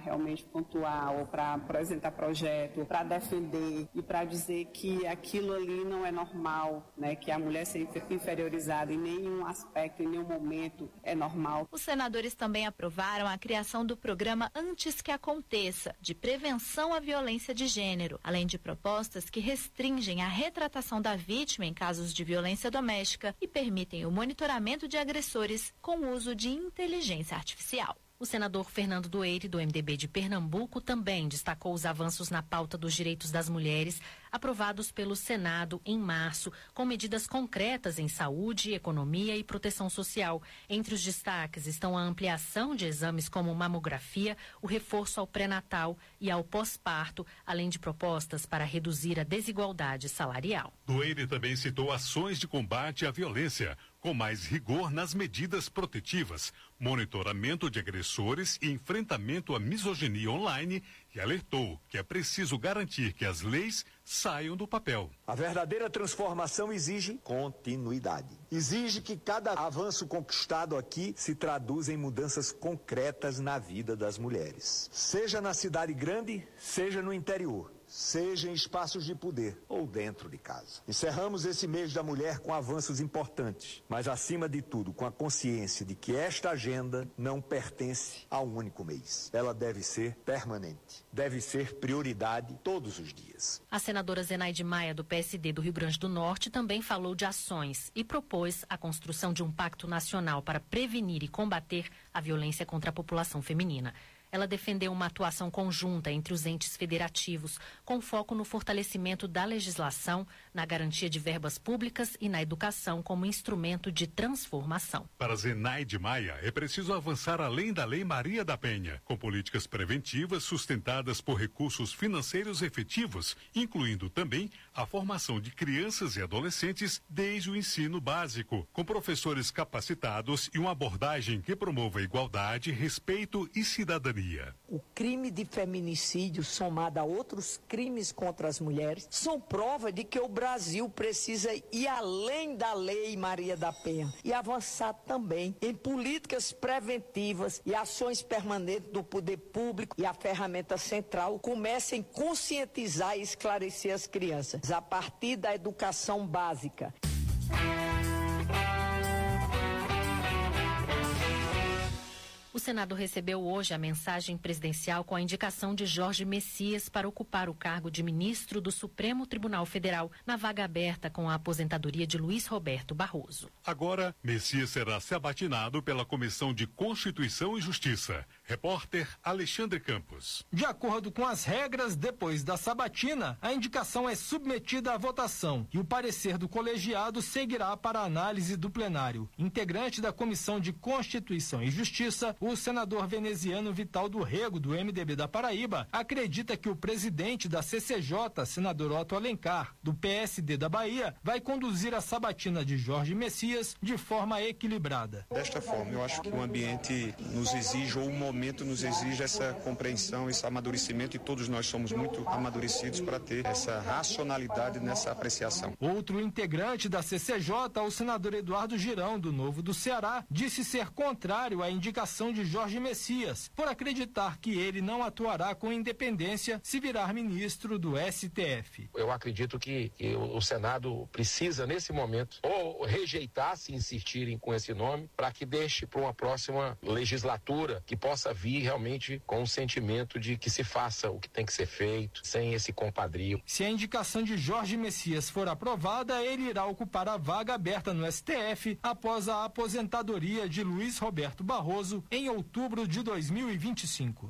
realmente pontuar, ou para apresentar projeto, para defender e para dizer que aquilo ali não é normal, né? Que a mulher ser inferiorizada em nenhum aspecto, em nenhum momento é normal. Os senadores também aprovaram a criação do programa Antes que Aconteça, de prevenção à violência de gênero, além de propostas que restringem a retratação da vítima em casos de violência doméstica e permitem o monitoramento de agressores com o uso de inteligência artificial. O senador Fernando Doeire, do M D B de Pernambuco, também destacou os avanços na pauta dos direitos das mulheres, aprovados pelo Senado em março, com medidas concretas em saúde, economia e proteção social. Entre os destaques estão a ampliação de exames como mamografia, o reforço ao pré-natal e ao pós-parto, além de propostas para reduzir a desigualdade salarial. Doeire também citou ações de combate à violência, com mais rigor nas medidas protetivas, monitoramento de agressores e enfrentamento à misoginia online, e alertou que é preciso garantir que as leis saiam do papel. A verdadeira transformação exige continuidade. Exige que cada avanço conquistado aqui se traduza em mudanças concretas na vida das mulheres. Seja na cidade grande, seja no interior. Seja em espaços de poder ou dentro de casa. Encerramos esse mês da mulher com avanços importantes, mas acima de tudo com a consciência de que esta agenda não pertence a um único mês. Ela deve ser permanente, deve ser prioridade todos os dias. A senadora Zenaide Maia, do P S D do Rio Grande do Norte, também falou de ações e propôs a construção de um pacto nacional para prevenir e combater a violência contra a população feminina. Ela defendeu uma atuação conjunta entre os entes federativos, com foco no fortalecimento da legislação, na garantia de verbas públicas e na educação como instrumento de transformação. Para Zenaide Maia, é preciso avançar além da Lei Maria da Penha, com políticas preventivas sustentadas por recursos financeiros efetivos, incluindo também a formação de crianças e adolescentes desde o ensino básico, com professores capacitados e uma abordagem que promova igualdade, respeito e cidadania. O crime de feminicídio, somado a outros crimes contra as mulheres, são prova de que o Brasil precisa ir além da Lei Maria da Penha e avançar também em políticas preventivas e ações permanentes do poder público, e a ferramenta central começa em conscientizar e esclarecer as crianças a partir da educação básica. O Senado recebeu hoje a mensagem presidencial com a indicação de Jorge Messias para ocupar o cargo de ministro do Supremo Tribunal Federal, na vaga aberta com a aposentadoria de Luiz Roberto Barroso. Agora, Messias será sabatinado pela Comissão de Constituição e Justiça. Repórter Alexandre Campos. De acordo com as regras, depois da sabatina, a indicação é submetida à votação e o parecer do colegiado seguirá para a análise do plenário. Integrante da Comissão de Constituição e Justiça, o senador veneziano Vital do Rego, do M D B da Paraíba, acredita que o presidente da C C J, senador Otto Alencar, do P S D da Bahia, vai conduzir a sabatina de Jorge Messias de forma equilibrada. Desta forma, eu acho que o ambiente nos exige, ou o momento nos exige essa compreensão, esse amadurecimento, e todos nós somos muito amadurecidos para ter essa racionalidade nessa apreciação. Outro integrante da C C J, o senador Eduardo Girão, do Novo do Ceará, disse ser contrário à indicação de Jorge Messias, por acreditar que ele não atuará com independência se virar ministro do S T F. Eu acredito que, que o Senado precisa, nesse momento, ou rejeitar se insistirem com esse nome, para que deixe para uma próxima legislatura que possa vir realmente com o sentimento de que se faça o que tem que ser feito, sem esse compadrio. Se a indicação de Jorge Messias for aprovada, ele irá ocupar a vaga aberta no S T F após a aposentadoria de Luiz Roberto Barroso em outubro de dois mil e vinte e cinco.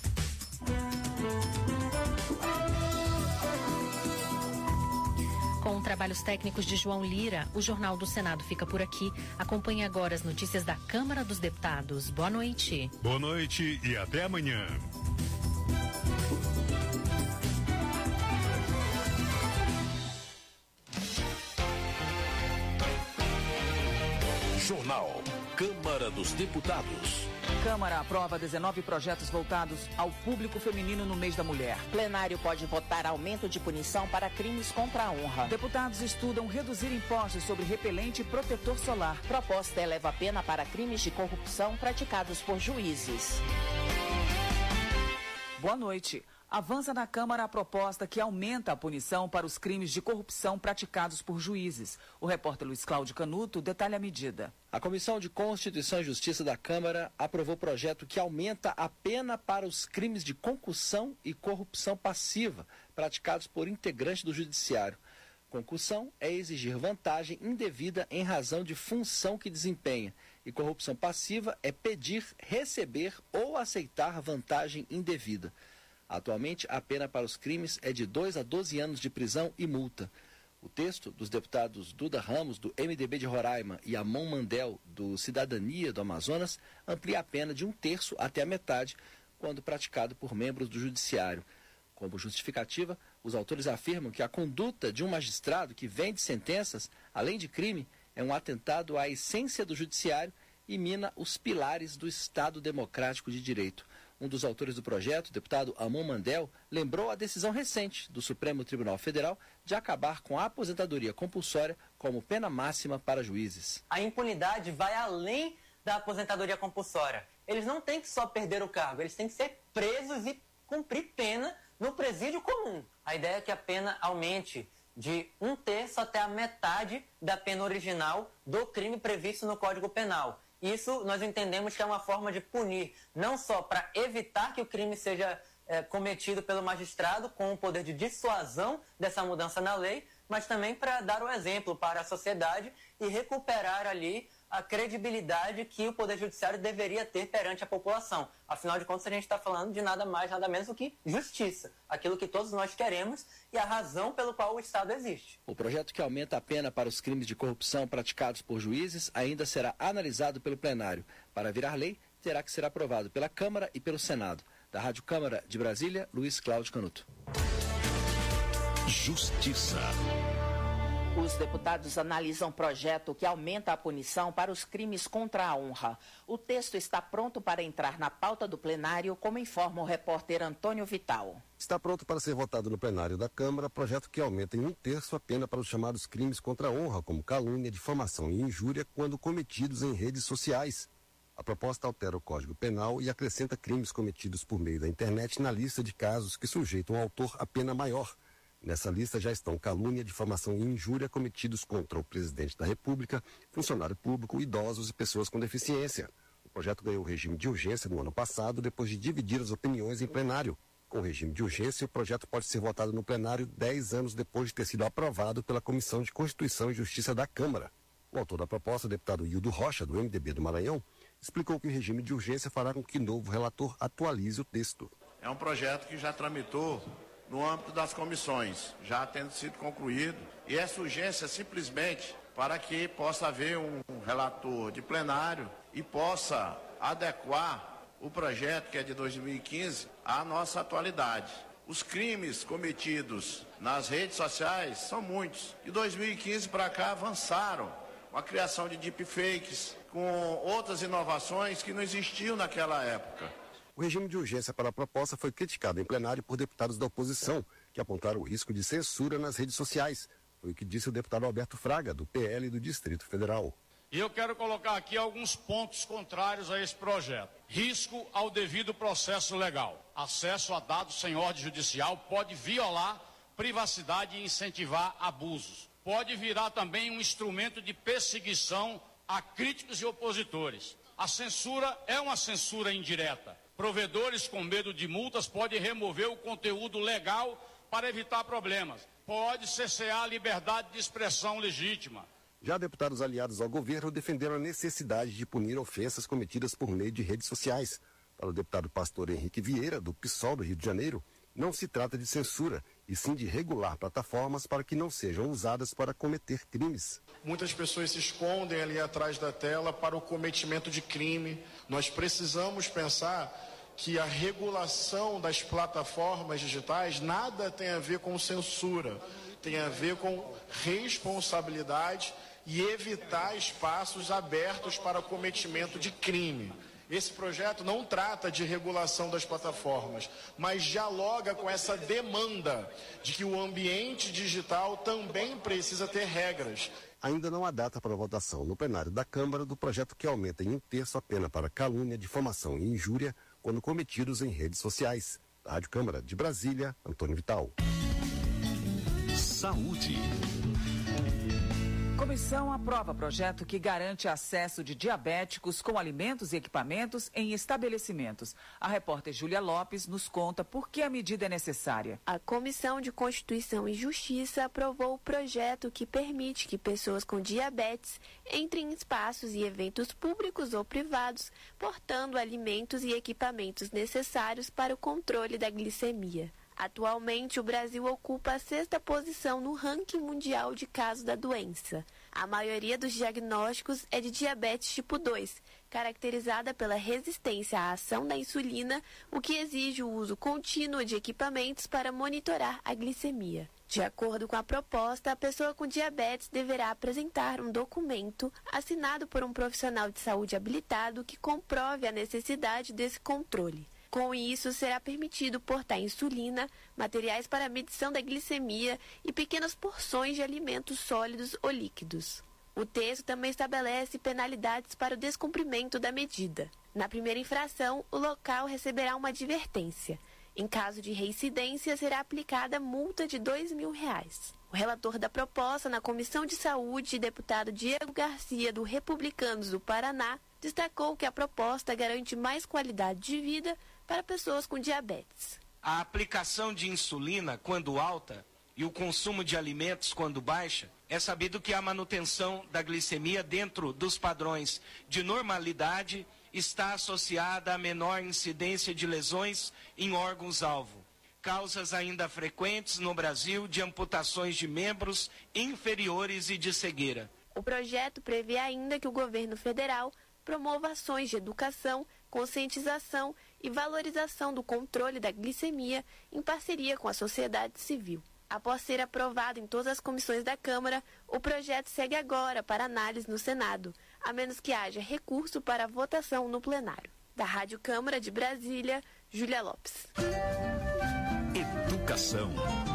Com trabalhos técnicos de João Lira, o Jornal do Senado fica por aqui. Acompanhe agora as notícias da Câmara dos Deputados. Boa noite. Boa noite e até amanhã. Jornal Câmara dos Deputados. Câmara aprova dezenove projetos voltados ao público feminino no mês da mulher. Plenário pode votar aumento de punição para crimes contra a honra. Deputados estudam reduzir impostos sobre repelente e protetor solar. Proposta eleva a pena para crimes de corrupção praticados por juízes. Boa noite. Avança na Câmara a proposta que aumenta a punição para os crimes de corrupção praticados por juízes. O repórter Luiz Cláudio Canuto detalha a medida. A Comissão de Constituição e Justiça da Câmara aprovou o projeto que aumenta a pena para os crimes de concussão e corrupção passiva praticados por integrantes do Judiciário. Concussão é exigir vantagem indevida em razão de função que desempenha. E corrupção passiva é pedir, receber ou aceitar vantagem indevida. Atualmente, a pena para os crimes é de dois a doze anos de prisão e multa. O texto dos deputados Duda Ramos, do M D B de Roraima, e Amon Mandel, do Cidadania do Amazonas, amplia a pena de um terço até a metade, quando praticado por membros do Judiciário. Como justificativa, os autores afirmam que a conduta de um magistrado que vende sentenças, além de crime, é um atentado à essência do Judiciário e mina os pilares do Estado Democrático de Direito. Um dos autores do projeto, o deputado Amon Mandel, lembrou a decisão recente do Supremo Tribunal Federal de acabar com a aposentadoria compulsória como pena máxima para juízes. A impunidade vai além da aposentadoria compulsória. Eles não têm que só perder o cargo, eles têm que ser presos e cumprir pena no presídio comum. A ideia é que a pena aumente de um terço até a metade da pena original do crime previsto no Código Penal. Isso nós entendemos que é uma forma de punir, não só para evitar que o crime seja é, cometido pelo magistrado, com o poder de dissuasão dessa mudança na lei, mas também para dar o exemplo para a sociedade e recuperar ali a credibilidade que o Poder Judiciário deveria ter perante a população. Afinal de contas, a gente está falando de nada mais, nada menos do que justiça, aquilo que todos nós queremos e a razão pelo qual o Estado existe. O projeto que aumenta a pena para os crimes de corrupção praticados por juízes ainda será analisado pelo plenário. Para virar lei, terá que ser aprovado pela Câmara e pelo Senado. Da Rádio Câmara de Brasília, Luiz Cláudio Canuto. Justiça. Os deputados analisam projeto que aumenta a punição para os crimes contra a honra. O texto está pronto para entrar na pauta do plenário, como informa o repórter Antônio Vital. Está pronto para ser votado no plenário da Câmara projeto que aumenta em um terço a pena para os chamados crimes contra a honra, como calúnia, difamação e injúria, quando cometidos em redes sociais. A proposta altera o Código Penal e acrescenta crimes cometidos por meio da internet na lista de casos que sujeitam o autor a pena maior. Nessa lista já estão calúnia, difamação e injúria cometidos contra o presidente da República, funcionário público, idosos e pessoas com deficiência. O projeto ganhou regime de urgência no ano passado, depois de dividir as opiniões em plenário. Com regime de urgência, o projeto pode ser votado no plenário dez anos depois de ter sido aprovado pela Comissão de Constituição e Justiça da Câmara. O autor da proposta, o deputado Hildo Rocha, do M D B do Maranhão, explicou que o regime de urgência fará com que o novo relator atualize o texto. É um projeto que já tramitou no âmbito das comissões, já tendo sido concluído, e essa urgência é simplesmente para que possa haver um relator de plenário e possa adequar o projeto, que é de dois mil e quinze, à nossa atualidade. Os crimes cometidos nas redes sociais são muitos. De dois mil e quinze para cá avançaram com a criação de deepfakes, com outras inovações que não existiam naquela época. O regime de urgência para a proposta foi criticado em plenário por deputados da oposição, que apontaram o risco de censura nas redes sociais. Foi o que disse o deputado Alberto Fraga, do P L do Distrito Federal. E eu quero colocar aqui alguns pontos contrários a esse projeto. Risco ao devido processo legal. Acesso a dados sem ordem judicial pode violar privacidade e incentivar abusos. Pode virar também um instrumento de perseguição a críticos e opositores. A censura é uma censura indireta. Provedores com medo de multas podem remover o conteúdo legal para evitar problemas. Pode cercear a liberdade de expressão legítima. Já deputados aliados ao governo defenderam a necessidade de punir ofensas cometidas por meio de redes sociais. Para o deputado pastor Henrique Vieira, do PSOL do Rio de Janeiro, não se trata de censura, e sim de regular plataformas para que não sejam usadas para cometer crimes. Muitas pessoas se escondem ali atrás da tela para o cometimento de crime. Nós precisamos pensar que a regulação das plataformas digitais nada tem a ver com censura, tem a ver com responsabilidade e evitar espaços abertos para o cometimento de crime. Esse projeto não trata de regulação das plataformas, mas dialoga com essa demanda de que o ambiente digital também precisa ter regras. Ainda não há data para votação no plenário da Câmara do projeto que aumenta em um terço a pena para calúnia, difamação e injúria quando cometidos em redes sociais. Da Rádio Câmara de Brasília, Antônio Vital. Saúde. Comissão aprova projeto que garante acesso de diabéticos com alimentos e equipamentos em estabelecimentos. A repórter Júlia Lopes nos conta por que a medida é necessária. A Comissão de Constituição e Justiça aprovou o projeto que permite que pessoas com diabetes entrem em espaços e eventos públicos ou privados, portando alimentos e equipamentos necessários para o controle da glicemia. Atualmente, o Brasil ocupa a sexta posição no ranking mundial de casos da doença. A maioria dos diagnósticos é de diabetes tipo dois, caracterizada pela resistência à ação da insulina, o que exige o uso contínuo de equipamentos para monitorar a glicemia. De acordo com a proposta, a pessoa com diabetes deverá apresentar um documento assinado por um profissional de saúde habilitado que comprove a necessidade desse controle. Com isso, será permitido portar insulina, materiais para medição da glicemia e pequenas porções de alimentos sólidos ou líquidos. O texto também estabelece penalidades para o descumprimento da medida. Na primeira infração, o local receberá uma advertência. Em caso de reincidência, será aplicada multa de dois mil reais. O relator da proposta na Comissão de Saúde, deputado Diego Garcia, do Republicanos do Paraná, destacou que a proposta garante mais qualidade de vida para pessoas com diabetes. A aplicação de insulina, quando alta, e o consumo de alimentos, quando baixa, é sabido que a manutenção da glicemia dentro dos padrões de normalidade está associada a menor incidência de lesões em órgãos-alvo. Causas ainda frequentes no Brasil de amputações de membros inferiores e de cegueira. O projeto prevê ainda que o governo federal promova ações de educação, conscientização e valorização do controle da glicemia em parceria com a sociedade civil. Após ser aprovado em todas as comissões da Câmara, o projeto segue agora para análise no Senado, a menos que haja recurso para votação no plenário. Da Rádio Câmara de Brasília, Júlia Lopes. Educação.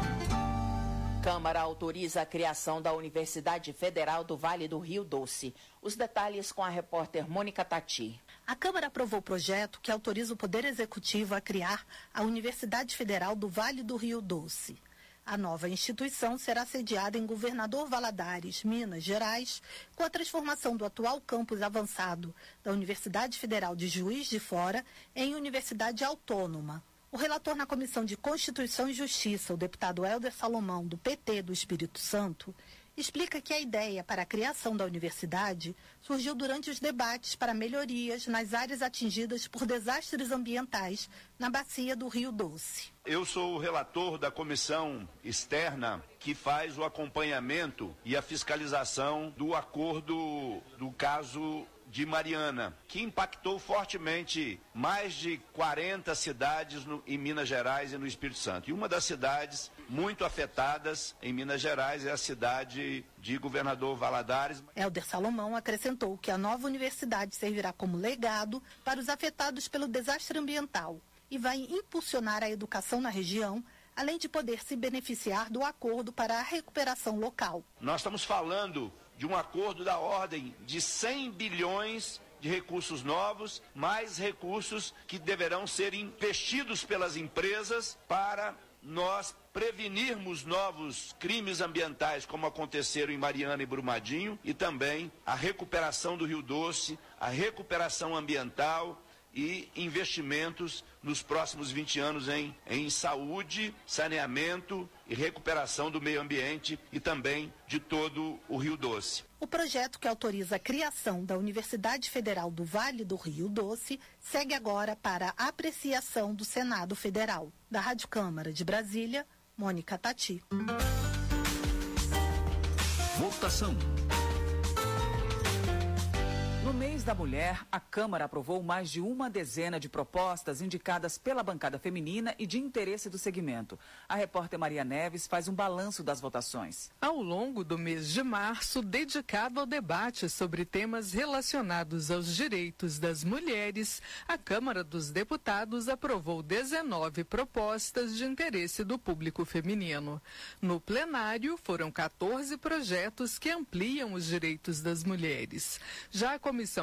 Câmara autoriza a criação da Universidade Federal do Vale do Rio Doce. Os detalhes com a repórter Mônica Tati. A Câmara aprovou o projeto que autoriza o Poder Executivo a criar a Universidade Federal do Vale do Rio Doce. A nova instituição será sediada em Governador Valadares, Minas Gerais, com a transformação do atual campus avançado da Universidade Federal de Juiz de Fora em Universidade Autônoma. O relator na Comissão de Constituição e Justiça, o deputado Helder Salomão, do P T do Espírito Santo, explica que a ideia para a criação da universidade surgiu durante os debates para melhorias nas áreas atingidas por desastres ambientais na bacia do Rio Doce. Eu sou o relator da comissão externa que faz o acompanhamento e a fiscalização do acordo do caso de Mariana, que impactou fortemente mais de quarenta cidades no, em Minas Gerais e no Espírito Santo. E uma das cidades muito afetadas em Minas Gerais é a cidade de Governador Valadares. Helder Salomão acrescentou que a nova universidade servirá como legado para os afetados pelo desastre ambiental e vai impulsionar a educação na região, além de poder se beneficiar do acordo para a recuperação local. Nós estamos falando de um acordo da ordem de cem bilhões de recursos novos, mais recursos que deverão ser investidos pelas empresas para nós prevenirmos novos crimes ambientais, como aconteceram em Mariana e Brumadinho, e também a recuperação do Rio Doce, a recuperação ambiental e investimentos nos próximos vinte anos em, em saúde, saneamento e recuperação do meio ambiente e também de todo o Rio Doce. O projeto que autoriza a criação da Universidade Federal do Vale do Rio Doce segue agora para a apreciação do Senado Federal. Da Rádio Câmara de Brasília, Mônica Tati. Votação. No mês da mulher, a Câmara aprovou mais de uma dezena de propostas indicadas pela bancada feminina e de interesse do segmento. A repórter Maria Neves faz um balanço das votações. Ao longo do mês de março, dedicado ao debate sobre temas relacionados aos direitos das mulheres, a Câmara dos Deputados aprovou dezenove propostas de interesse do público feminino. No plenário, foram quatorze projetos que ampliam os direitos das mulheres. Já a Comissão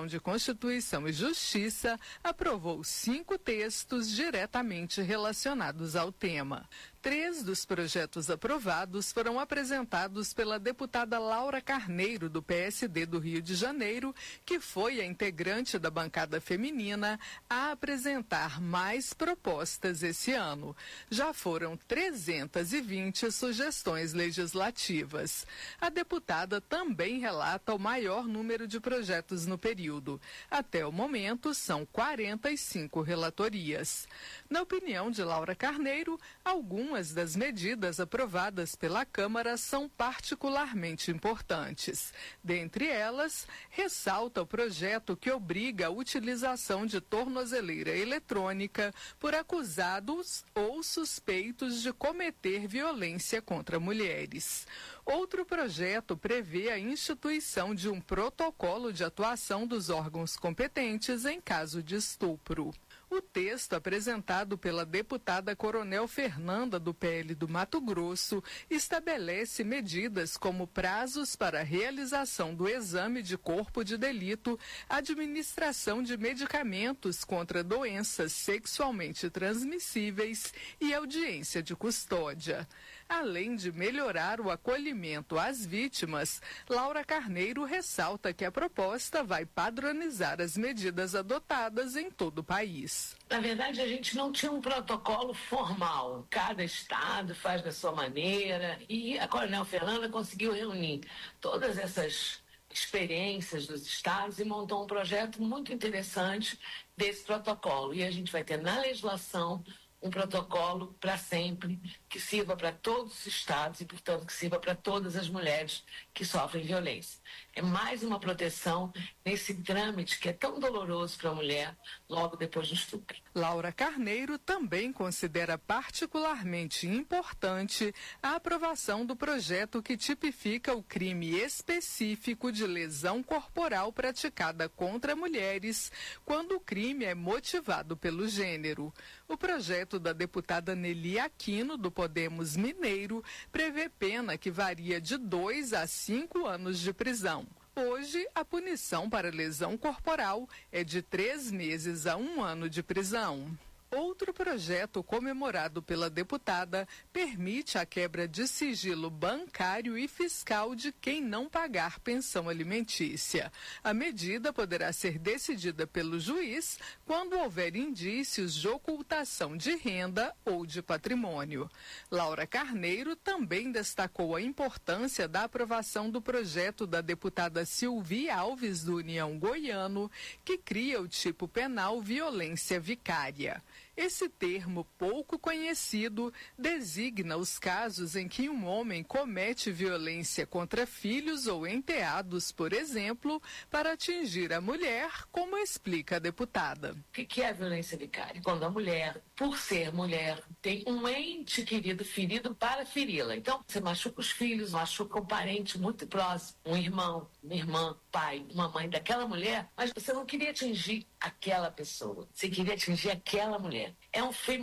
de Constituição e Justiça aprovou cinco textos diretamente relacionados ao tema. Três dos projetos aprovados foram apresentados pela deputada Laura Carneiro, do P S D do Rio de Janeiro, que foi a integrante da bancada feminina a apresentar mais propostas esse ano. Já foram trezentas e vinte sugestões legislativas. A deputada também relata o maior número de projetos no período. Até o momento, são quarenta e cinco relatorias. Na opinião de Laura Carneiro, algumas Algumas das medidas aprovadas pela Câmara são particularmente importantes. Dentre elas, ressalta o projeto que obriga a utilização de tornozeleira eletrônica por acusados ou suspeitos de cometer violência contra mulheres. Outro projeto prevê a instituição de um protocolo de atuação dos órgãos competentes em caso de estupro. O texto apresentado pela deputada Coronel Fernanda, do P L do Mato Grosso, estabelece medidas como prazos para a realização do exame de corpo de delito, administração de medicamentos contra doenças sexualmente transmissíveis e audiência de custódia. Além de melhorar o acolhimento às vítimas, Laura Carneiro ressalta que a proposta vai padronizar as medidas adotadas em todo o país. Na verdade, a gente não tinha um protocolo formal. Cada estado faz da sua maneira e a Coronel Fernanda conseguiu reunir todas essas experiências dos estados e montou um projeto muito interessante desse protocolo. E a gente vai ter na legislação um protocolo para sempre, que sirva para todos os estados e, portanto, que sirva para todas as mulheres que sofrem violência. É mais uma proteção nesse trâmite que é tão doloroso para a mulher logo depois do estupro. Laura Carneiro também considera particularmente importante a aprovação do projeto que tipifica o crime específico de lesão corporal praticada contra mulheres quando o crime é motivado pelo gênero. O projeto da deputada Nelly Aquino, do Podemos Mineiro, prevê pena que varia de dois a cinco anos de prisão. Hoje, a punição para lesão corporal é de três meses a um ano de prisão. Outro projeto comemorado pela deputada permite a quebra de sigilo bancário e fiscal de quem não pagar pensão alimentícia. A medida poderá ser decidida pelo juiz quando houver indícios de ocultação de renda ou de patrimônio. Laura Carneiro também destacou a importância da aprovação do projeto da deputada Silvia Alves, do União Goiano, que cria o tipo penal violência vicária. Esse termo, pouco conhecido, designa os casos em que um homem comete violência contra filhos ou enteados, por exemplo, para atingir a mulher, como explica a deputada. O que é a violência vicária? Quando a mulher, por ser mulher, tem um ente querido ferido para feri-la. Então, você machuca os filhos, machuca um parente muito próximo, um irmão, uma irmã, pai, uma mãe daquela mulher, mas você não queria atingir aquela pessoa, você queria atingir aquela mulher. É um